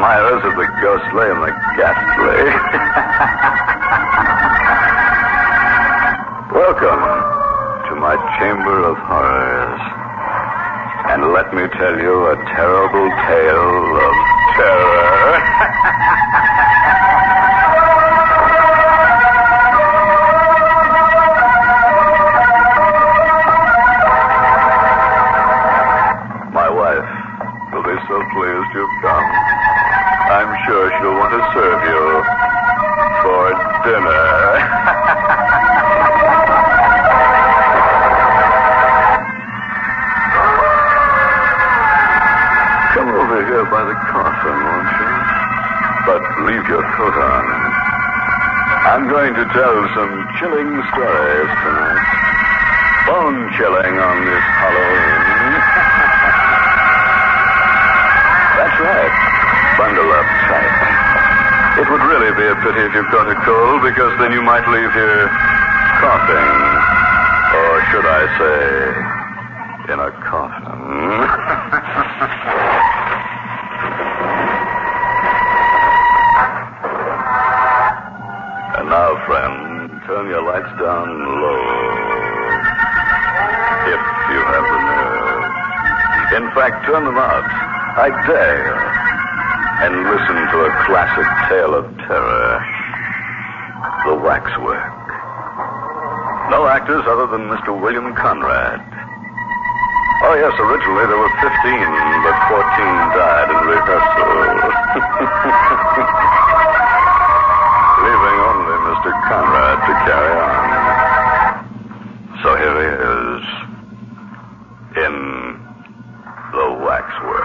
admirers of the ghostly and the ghastly. Welcome to my chamber of horrors. And let me tell you a terrible tale of terror. My wife will be so pleased you've come. I'm sure she'll want to serve you for dinner. Come over here by the coffin, won't you? But leave your coat on. I'm going to tell some chilling stories tonight. Bone-chilling on this Halloween. That's right. Bundle up tight. It would really be a pity if you caught a cold, because then you might leave here coughing. Or should I say, in a coffin. And now, friend, turn your lights down low. If you have the nerve. In fact, turn them out. I dare. And listen to a classic tale of terror. The Waxwork. No actors other than Mr. William Conrad. Oh, yes, originally there were 15, but 14 died in rehearsal. Leaving only Mr. Conrad to carry on. So here he is. In The Waxwork.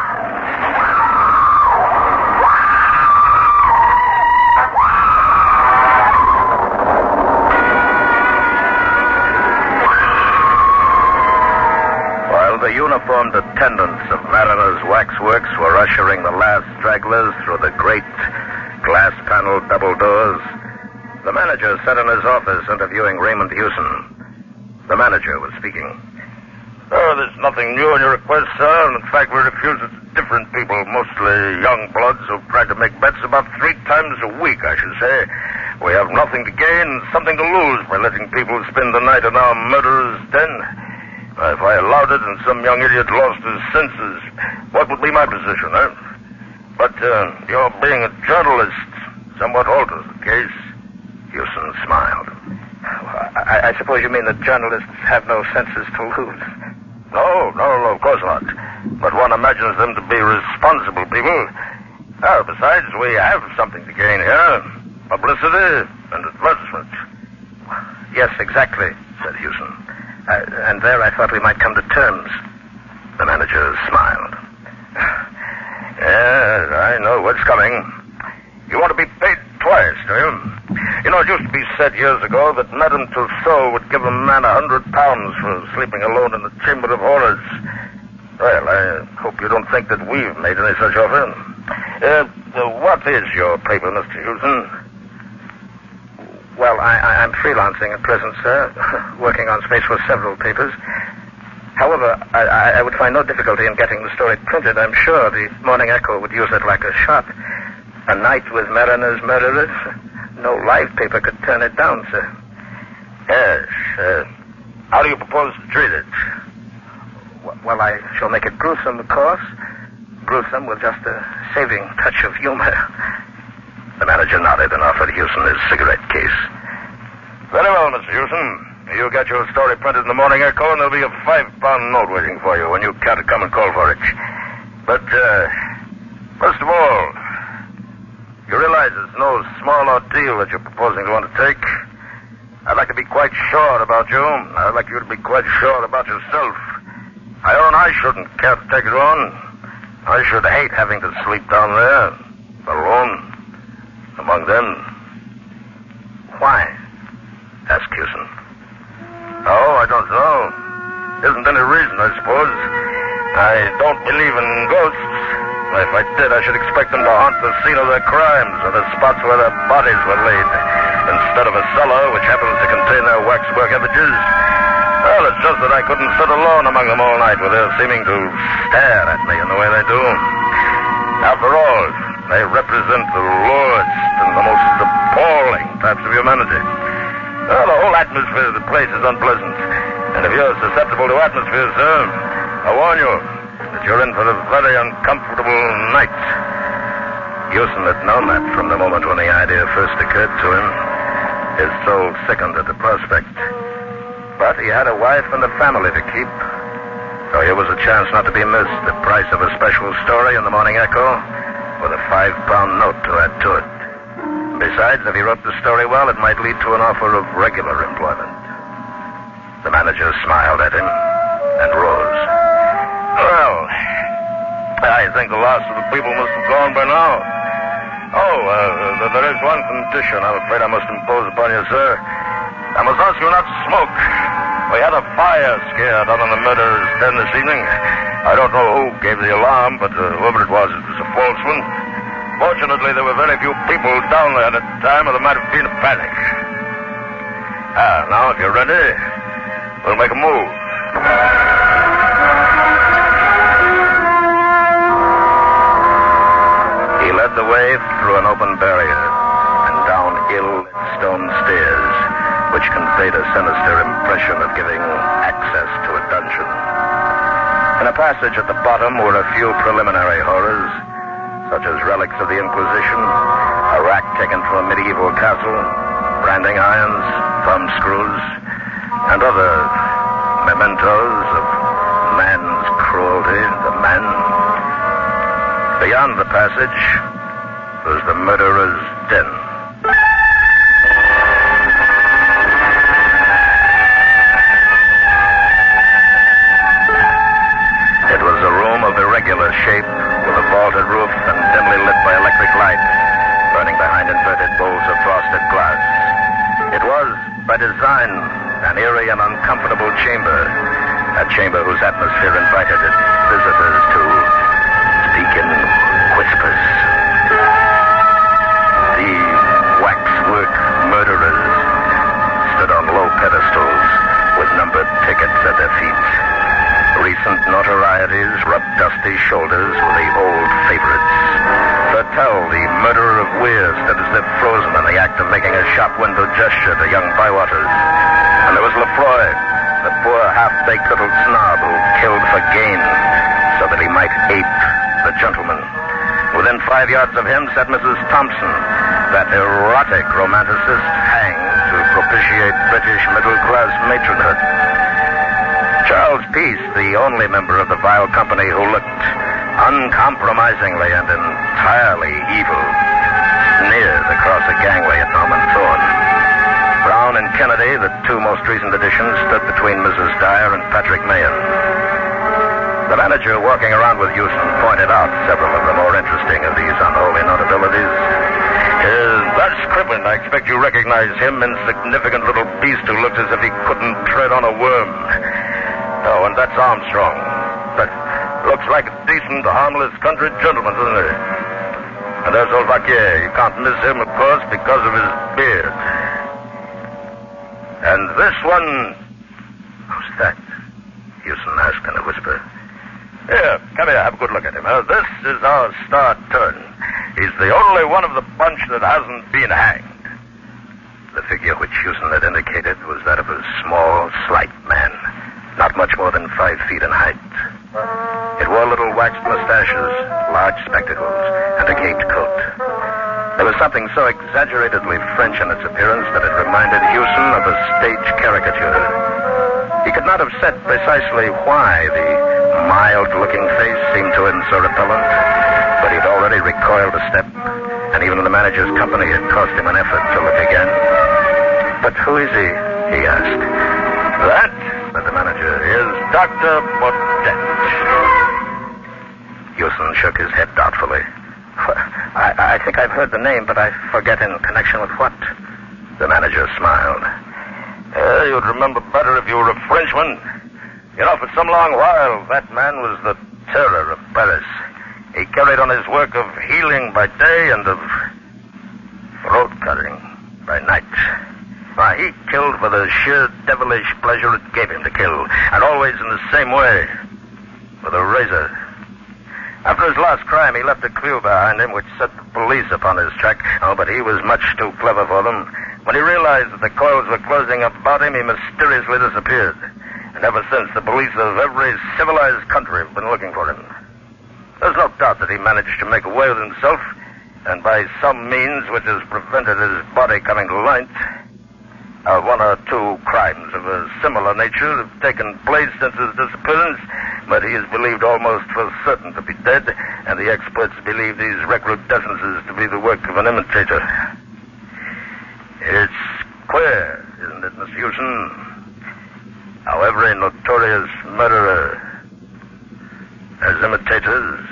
The uniformed attendants of Mariner's Waxworks were ushering the last stragglers through the great glass-paneled double doors. The manager sat in his office interviewing Raymond Hewson. The manager was speaking. Oh, there's nothing new in your request, sir. In fact, we refuse it to different people, mostly young bloods who've tried to make bets about 3 times a week, I should say. We have nothing to gain and something to lose by letting people spend the night in our murderer's den. If I allowed it and some young idiot lost his senses, what would be my position, eh? But your being a journalist somewhat alters the case. Hewson smiled. I suppose you mean that journalists have no senses to lose. No, of course not. But one imagines them to be responsible people. Besides, we have something to gain here. Publicity and advertisement. Yes, exactly, said Hewson. And there I thought we might come to terms. The manager smiled. Yes, I know what's coming. You want to be paid twice, do you? You know, it used to be said years ago that Madame Tussaud would give a man £100 for sleeping alone in the Chamber of Horrors. Well, I hope you don't think that we've made any such offer. What is your paper, Mr. Hewson? Well, I'm freelancing at present, sir, working on space for several papers. However, I would find no difficulty in getting the story printed. I'm sure the Morning Echo would use it like a shot. A night with Mariner's murderers. No live paper could turn it down, sir. Yes. How do you propose to treat it? Well, I shall make it gruesome, of course. Gruesome with just a saving touch of humor. The manager nodded and offered Hewson his cigarette case. Very well, Mr. Hewson. You get your story printed in the Morning Echo, and there'll be a £5 note waiting for you when you care to come and call for it. But, first of all, you realize it's no small ordeal that you're proposing to undertake. I'd like to be quite sure about you. I'd like you to be quite sure about yourself. I own I shouldn't care to take it on. I should hate having to sleep down there, alone. Among them. Why? Asked Hewson. Oh, I don't know. Isn't any reason, I suppose. I don't believe in ghosts. If I did, I should expect them to haunt the scene of their crimes or the spots where their bodies were laid, instead of a cellar which happens to contain their waxwork images. Well, it's just that I couldn't sit alone among them all night with their seeming to stare at me in the way they do. After all, They represent the lowest and the most appalling types of humanity. Well, the whole atmosphere of the place is unpleasant. And if you're susceptible to atmosphere, sir, I warn you that you're in for a very uncomfortable night. Houston had known that from the moment when the idea first occurred to him. His soul sickened at the prospect. But he had a wife and a family to keep. So here was a chance not to be missed. The price of a special story in the Morning Echo with a £5 note to add to it. Besides, if he wrote the story well, it might lead to an offer of regular employment. The manager smiled at him and rose. Well, I think the last of the people must have gone by now. There is one condition I'm afraid I must impose upon you, sir. I must ask you not to smoke. We had a fire scare down in the murderer's den this evening. I don't know who gave the alarm, but whoever it was a false one. Fortunately, there were very few people down there at the time, or there might have been a panic. Now, if you're ready, we'll make a move. He led the way through an open barrier and down ill-lit stone stairs, which conveyed a sinister impression of giving access to a dungeon. In a passage at the bottom were a few preliminary horrors, such as relics of the Inquisition, a rack taken from a medieval castle, branding irons, thumb screws, and other mementos of man's cruelty to man. Beyond the passage was the murderer's den. It was a room of irregular shape, with a vaulted roof and dimly lit by electric lights, burning behind inverted bowls of frosted glass. It was, by design, an eerie and uncomfortable chamber, a chamber whose atmosphere invited its visitors to speak in whispers. The waxwork murderers stood on low pedestals with numbered tickets at their feet. Recent notorieties rubbed dusty shoulders with the old favorites. Fertel, the murderer of Weir, stood as if frozen in the act of making a shop window gesture to young Bywaters. And there was Lefroy, the poor half-baked little snob who killed for gain so that he might ape the gentleman. Within 5 yards of him sat Mrs. Thompson, that erotic romanticist hanged to propitiate British middle-class matronhood. Charles Peace, the only member of the vile company who looked uncompromisingly and entirely evil, sneered across a gangway at Norman Thorne. Brown and Kennedy, the two most recent additions, stood between Mrs. Dyer and Patrick Mahan. The manager, walking around with Houston, pointed out several of the more interesting of these unholy notabilities. That's Crippen. I expect you recognize him, insignificant little beast who looks as if he couldn't tread on a worm. Oh, and that's Armstrong. But looks like a decent, harmless country gentleman, doesn't he? And there's old Vaquier. You can't miss him, of course, because of his beard. And this one... Who's that? Houston asked in a whisper. Here, come here, have a good look at him. This is our star turn. He's the only one of the bunch that hasn't been hanged. The figure which Houston had indicated was that of a small, slight man, not much more than 5 feet in height. It wore little waxed mustaches, large spectacles, and a caped coat. There was something so exaggeratedly French in its appearance that it reminded Houston of a stage caricature. He could not have said precisely why the mild-looking face seemed to him so repellent, but he'd already recoiled a step, and even the manager's company had cost him an effort to look again. But who is he asked. That, said the manager, is Dr. Baudet. Houston shook his head doubtfully. I think I've heard the name, but I forget in connection with what. The manager smiled. You'd remember better if you were a Frenchman. You know, for some long while, that man was the terror of Paris. He carried on his work of healing by day and of throat-cutting by night. He killed for the sheer devilish pleasure it gave him to kill, and always in the same way, with a razor. After his last crime, he left a clue behind him which set the police upon his track. Oh, but he was much too clever for them. When he realized that the coils were closing about him, he mysteriously disappeared. And ever since, the police of every civilized country have been looking for him. There's no doubt that he managed to make away with himself, and by some means which has prevented his body coming to light, one or two crimes of a similar nature have taken place since his disappearance, but he is believed almost for certain to be dead, and the experts believe these recrudescences to be the work of an imitator. It's queer, isn't it, Mr. Houston, how every notorious murderer has imitators?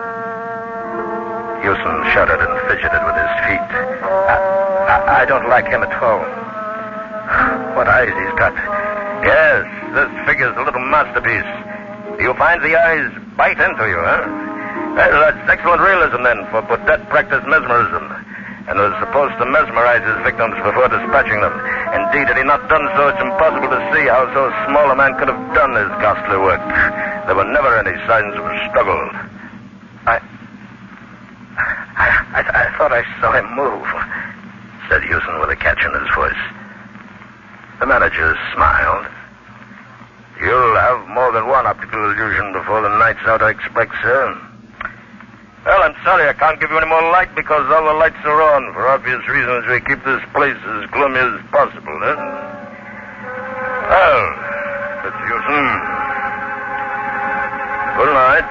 Houston shuddered and fidgeted with his feet. I don't like him at all. What eyes he's got. Yes, this figure's a little masterpiece. You find the eyes bite into you, huh? Well, that's excellent realism, then, for Baudet practiced mesmerism, and was supposed to mesmerize his victims before dispatching them. Indeed, had he not done so, it's impossible to see how so small a man could have done his ghastly work. There were never any signs of a struggle. I thought I saw him move, said Houston with a catch in his voice. The manager smiled. You'll have more than one optical illusion before the night's out, I expect, sir. Well, I'm sorry I can't give you any more light because all the lights are on. For obvious reasons, we keep this place as gloomy as possible, eh? Well, Mr. Houston, good night.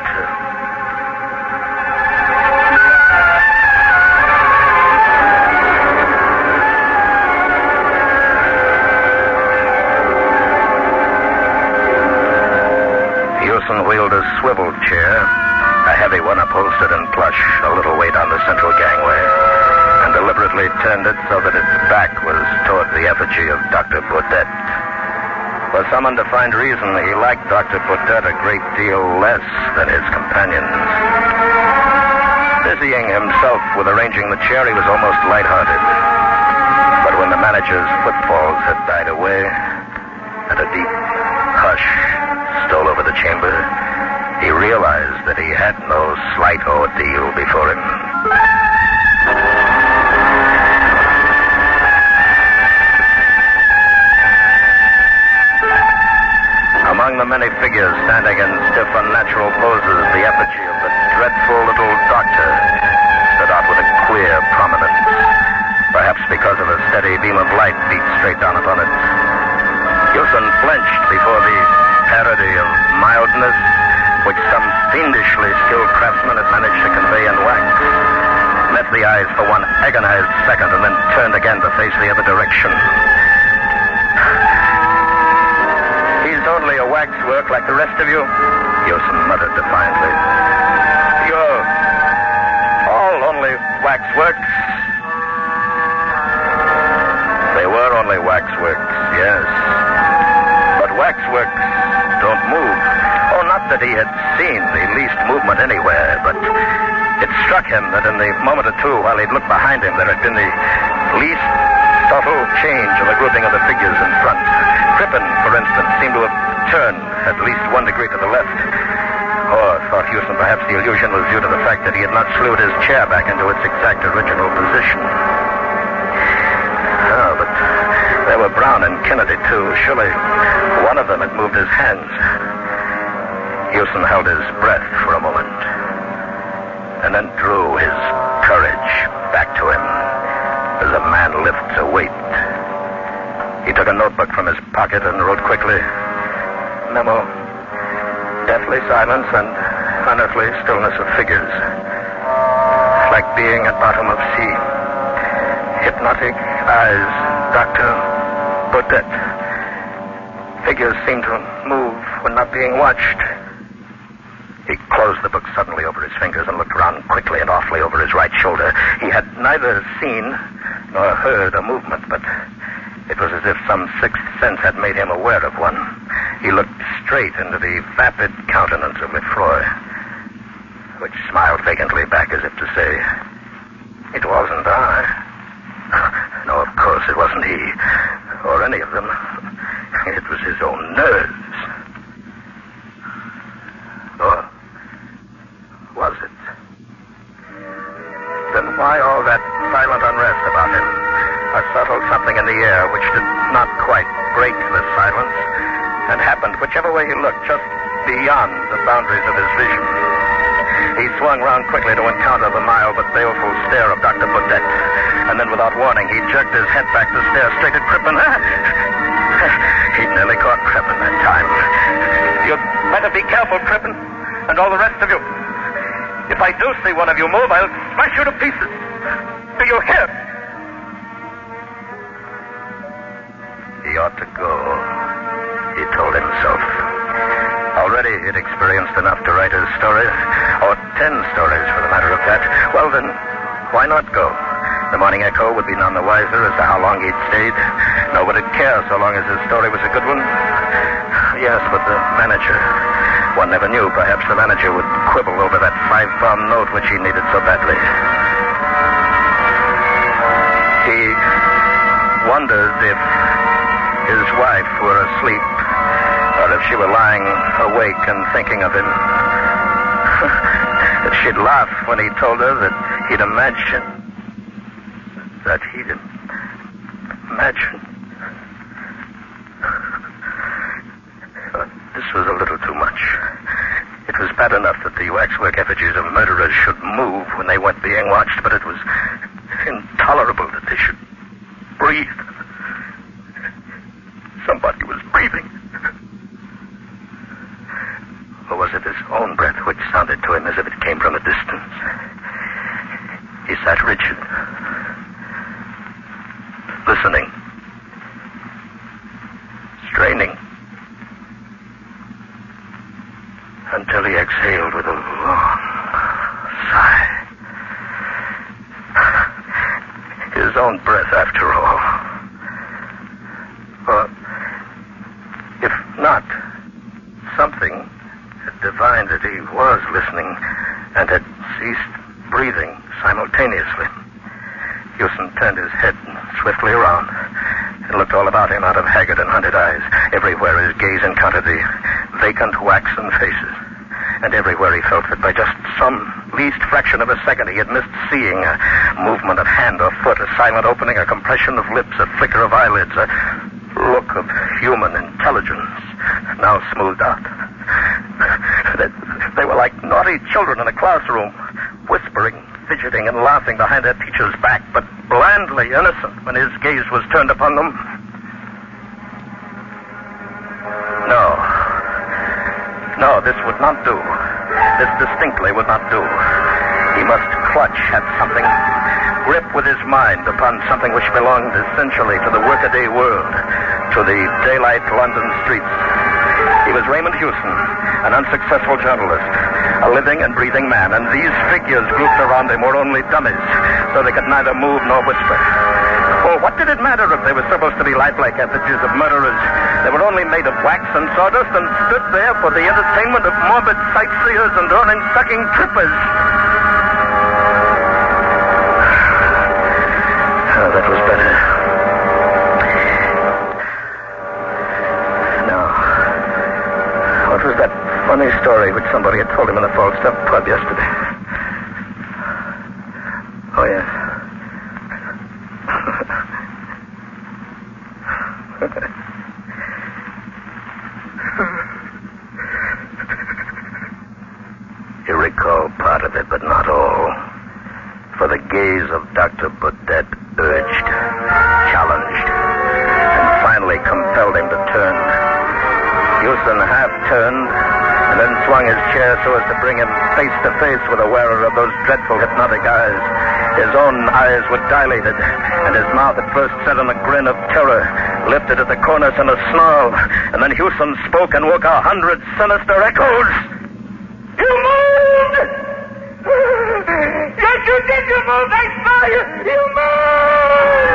Houston wheeled a swivel chair, a heavy one upholstered in plush, a little way down the central gangway, and deliberately turned it so that its back was toward the effigy of Dr. Baudet. For some undefined reason, he liked Dr. Baudet a great deal less than his companions. Busying himself with arranging the chair, he was almost lighthearted. But when the manager's footfalls had died away, and a deep hush stole over the chamber, he realized that he had no slight ordeal before him. Among the many figures standing in stiff, unnatural poses, the effigy of the dreadful little doctor stood out with a queer prominence, perhaps because of a steady beam of light beat straight down upon it. Houston flinched before the parody of mildness which some fiendishly skilled craftsman had managed to convey in wax, met the eyes for one agonized second, and then turned again to face the other direction. He's only a waxwork like the rest of you, Houston muttered defiantly. You're all only waxworks. They were only waxworks, yes. But waxworks don't move. Oh, not that he had seen the least movement anywhere, but it struck him that in the moment or two while he'd looked behind him, there had been the least subtle change in the grouping of the figures in front. Crippen, for instance, seemed to have turned at least 1 degree to the left. Or, thought Houston, perhaps the illusion was due to the fact that he had not slewed his chair back into its exact original position. Oh, but there were Brown and Kennedy, too. Surely one of them had moved his hands. Houston held his breath for a moment, and then drew his courage back to him as a man lifts a weight. He took a notebook from his pocket and wrote quickly, Memo, deathly silence and unearthly stillness of figures, like being at bottom of sea. Hypnotic eyes, Dr. Baudet. Figures seem to move when not being watched. He closed the book suddenly over his fingers and looked around quickly and awfully over his right shoulder. He had neither seen nor heard a movement, but it was as if some sixth sense had made him aware of one. He looked straight into the vapid countenance of Lefroy, which smiled vacantly back as if to say, it wasn't I. No, of course it wasn't he, or any of them. It was his own nerves. Or was it? not quite break the silence, and happened, whichever way he looked, just beyond the boundaries of his vision. He swung round quickly to encounter the mild but baleful stare of Dr. Baudet, and then without warning, he jerked his head back to stare straight at Crippen. He'd nearly caught Crippen that time. You'd better be careful, Crippen, and all the rest of you. If I do see one of you move, I'll smash you to pieces. Do you hear? He ought to go, he told himself. Already he'd experienced enough to write his story, or 10 stories for the matter of that. Well, then, why not go? The Morning Echo would be none the wiser as to how long he'd stayed. Nobody'd care so long as his story was a good one. Yes, but the manager. One never knew. Perhaps the manager would quibble over that 5-pound note which he needed so badly. He wondered if his wife were asleep, or if she were lying awake and thinking of him. She'd laugh when he told her that he'd imagined. This was a little too much. It was bad enough that the waxwork effigies of murderers should move when they weren't being watched, but it was intolerable that they should breathe. Somebody was breathing. Or was it his own breath which sounded to him as if it came from a distance? He sat rigid, listening, straining, until he exhaled with a long sigh. His own breath, after all. Or, if not, something had divined that he was listening and had ceased breathing simultaneously. Hewson turned his head swiftly around and looked all about him out of haggard and hunted eyes. Everywhere his gaze encountered the vacant waxen faces, and everywhere he felt that by just some least fraction of a second he had missed seeing a movement of hand or foot, a silent opening, a compression of lips, a flicker of eyelids, a look of human intelligence, now smoothed out. They were like naughty children in a classroom, whispering, fidgeting, and laughing behind their teacher's back, but blandly innocent when his gaze was turned upon them. No, this would not do. This distinctly would not do. He must clutch at something, grip with his mind upon something which belonged essentially to the workaday world, to the daylight London streets. He was Raymond Hewson, an unsuccessful journalist, a living and breathing man, and these figures grouped around him were only dummies, so they could neither move nor whisper. Oh, what did it matter if they were supposed to be lifelike effigies of murderers? They were only made of wax and sawdust and stood there for the entertainment of morbid sightseers and urine-sucking trippers. Oh, that was better. Now, what was that funny story which somebody had told him in the Falstaff pub yesterday? Oh, yes. He recalled part of it, but not all. For the gaze of Dr. Baudet urged, challenged, and finally compelled him to turn. Hewson half turned and then swung his chair so as to bring him face to face with the wearer of those dreadful hypnotic eyes. His own eyes were dilated, and his mouth at first set in a grin of terror, lifted at the corners in a snarl, and then Hewson spoke and woke 100 sinister echoes. You moved! Yes, you did, you moved! I saw you! You moved!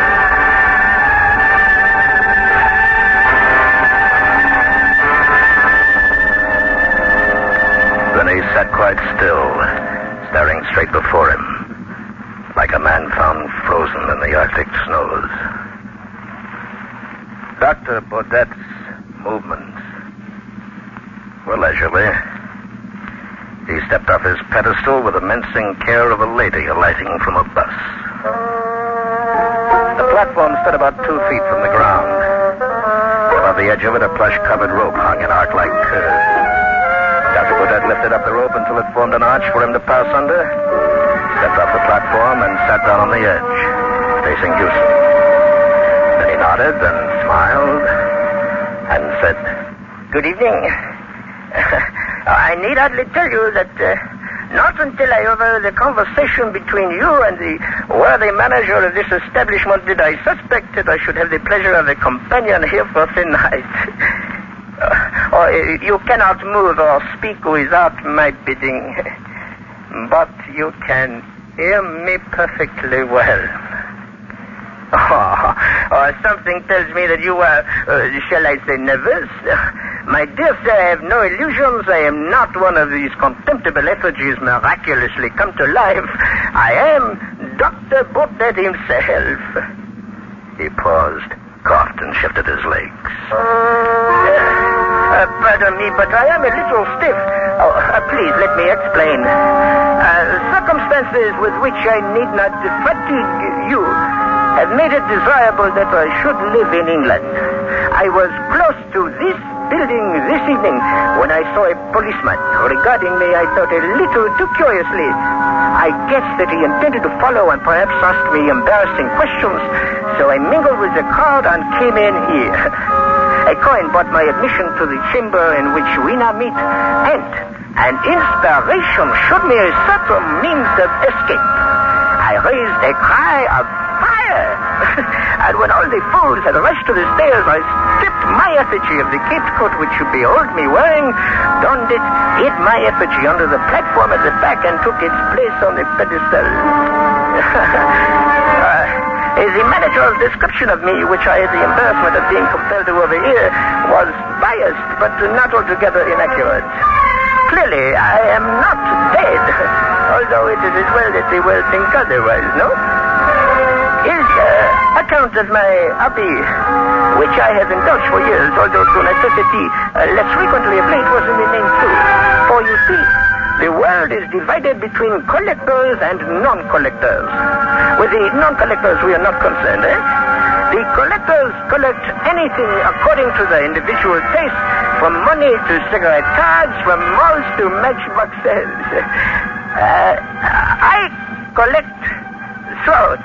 Then he sat quite still, staring straight before him, like a man found frozen in the Arctic snows. Dr. Baudet's movements were leisurely. He stepped off his pedestal with the mincing care of a lady alighting from a bus. The platform stood about 2 feet from the ground. Above the edge of it, a plush-covered rope hung in arc-like curves. Dr. Burdett lifted up the rope until it formed an arch for him to pass under, stepped off the platform, and sat down on the edge, facing Houston. Then he nodded and smiled and said, "Good evening. I need hardly tell you that not until I overheard the conversation between you and the worthy manager of this establishment did I suspect that I should have the pleasure of a companion here for the night. You cannot move or speak without my bidding, but you can hear me perfectly well. Something tells me that you are, shall I say, nervous? My dear sir, I have no illusions. I am not one of these contemptible effigies miraculously come to life. I am Dr. Burdett himself." He paused, coughed, and shifted his legs. Pardon me, but I am a little stiff. Please, let me explain. Circumstances with which I need not fatigue you have made it desirable that I should live in England. I was close to this building this evening when I saw a policeman. Regarding me, I thought a little too curiously. I guessed that he intended to follow and perhaps asked me embarrassing questions, so I mingled with the crowd and came in here. A coin bought my admission to the chamber in which we now meet, and an inspiration showed me a certain means of escape. I raised a cry of fire, and when all the fools had rushed to the stairs, I stripped my effigy of the caped coat which you behold me wearing, donned it, hid my effigy under the platform at the back, and took its place on the pedestal. The manager's description of me, which I had the embarrassment of being compelled to overhear, was biased, but not altogether inaccurate. Clearly, I am not dead, although it is as well that they will think otherwise, no? His account of my hobby, which I have indulged for years, although through necessity less frequently of late, was in the name too. For you see, the world is divided between collectors and non-collectors. With the non-collectors, we are not concerned, eh? The collectors collect anything according to their individual taste, from money to cigarette cards, from malls to matchboxes. I collect throats.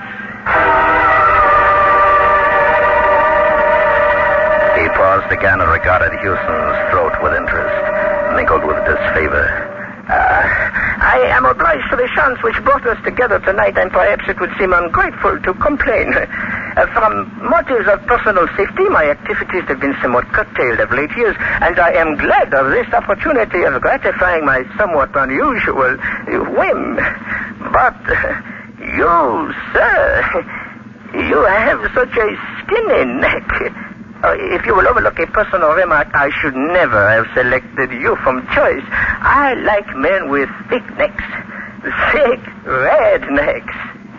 He paused again and regarded Houston's throat with interest, mingled with disfavor. I am obliged for the chance which brought us together tonight, and perhaps it would seem ungrateful to complain. From motives of personal safety, my activities have been somewhat curtailed of late years, and I am glad of this opportunity of gratifying my somewhat unusual whim. But you, sir, you have such a skinny neck. If you will overlook a personal remark, I should never have selected you from choice. I like men with thick necks. Thick, red necks.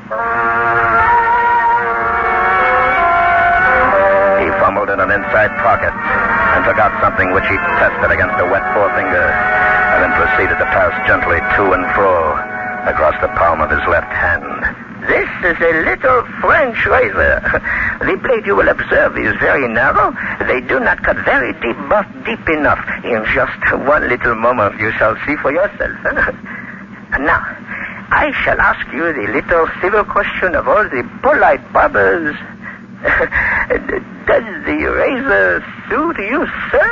He fumbled in an inside pocket and took out something which he tested against a wet forefinger, and then proceeded to pass gently to and fro across the palm of his left hand. This is a little French razor. The blade, you will observe, is very narrow. They do not cut very deep, but deep enough. In just one little moment, you shall see for yourself. And now, I shall ask you the little civil question of all the polite barbers. Does the razor suit you, sir?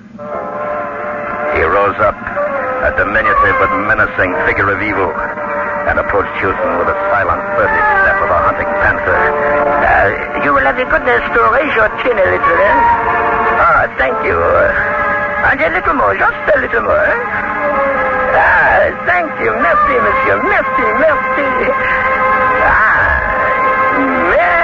He rose up, a diminutive but menacing figure of evil, and approached Houston with a silent, furtive step of a hunting panther. You will have the goodness to raise your chin a little, eh? Thank you. And a little more, just a little more. Thank you. Merci, monsieur. Merci, merci. Merci.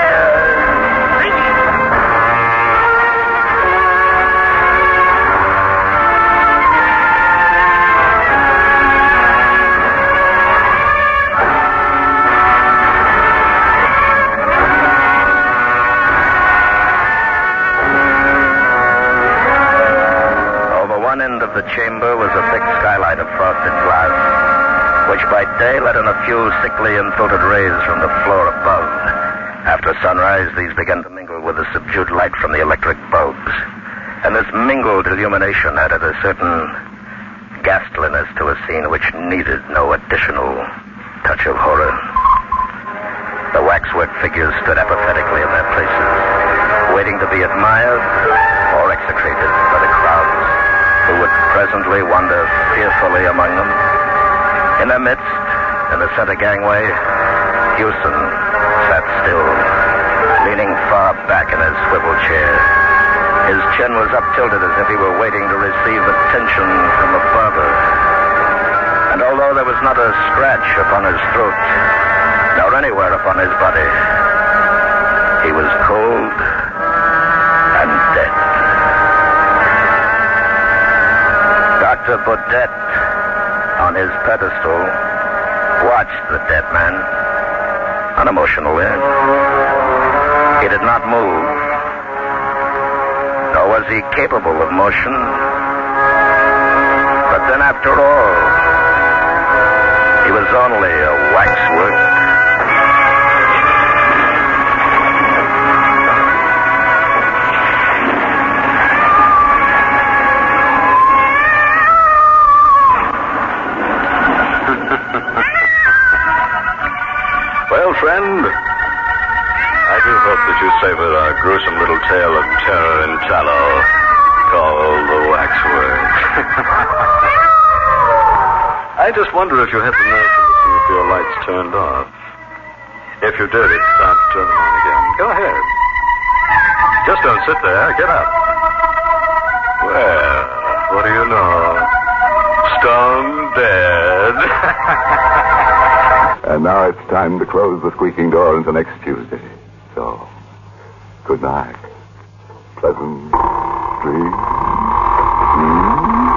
The chamber was a thick skylight of frosted glass, which by day let in a few sickly and filtered rays from the floor above. After After sunrise, these began to mingle with the subdued light from the electric bulbs. And this mingled illumination added a certain ghastliness to a scene which needed no additional touch of horror. The waxwork figures stood apathetically in their places, waiting to be admired or execrated by the crowds who would presently wander fearfully among them. In their midst, in the center gangway, Hewson sat still, leaning far back in his swivel chair. His chin was up-tilted as if he were waiting to receive attention from a barber. And although there was not a scratch upon his throat, nor anywhere upon his body, he was cold and dead. Dr. Baudet, on his pedestal, watched the dead man, unemotionally. He did not move, nor was he capable of motion. But then, after all, he was only a waxwork. Well, friend, I do hope that you savored our gruesome little tale of terror and tallow called The Waxwork. I just wonder if you had the nerve to listen with your lights turned off. If you did, it's time to turn them on again. Go ahead. Just don't sit there. Get up. Well, what do you know? Stone dead. And now it's time to close the squeaking door until next Tuesday. So, good night. Pleasant dreams.